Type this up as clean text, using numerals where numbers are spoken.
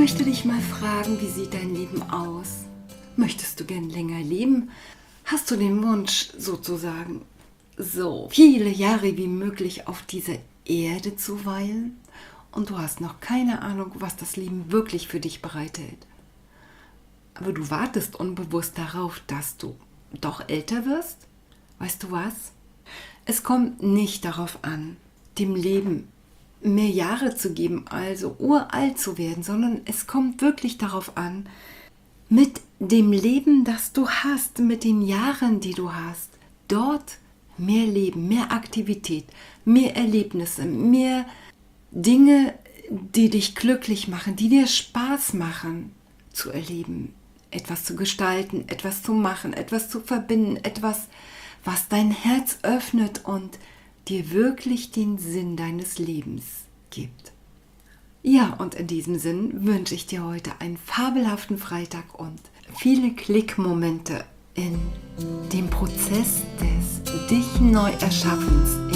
möchte dich mal fragen, wie sieht dein Leben aus? Möchtest du gern länger leben? Hast du den Wunsch, sozusagen, so viele Jahre wie möglich auf dieser Erde zu weilen? Und du hast noch keine Ahnung, was das Leben wirklich für dich bereithält. Aber du wartest unbewusst darauf, dass du doch älter wirst? Weißt du was? Es kommt nicht darauf an, dem Leben mehr Jahre zu geben, also uralt zu werden, sondern es kommt wirklich darauf an, mit dem Leben, das du hast, mit den Jahren, die du hast, dort mehr Leben, mehr Aktivität, mehr Erlebnisse, mehr Dinge, die dich glücklich machen, die dir Spaß machen, zu erleben, etwas zu gestalten, etwas zu machen, etwas zu verbinden, etwas, was dein Herz öffnet und dir wirklich den Sinn deines Lebens gibt. Ja, und in diesem Sinn wünsche ich dir heute einen fabelhaften Freitag und viele Klickmomente in dem Prozess des dich neu Erschaffens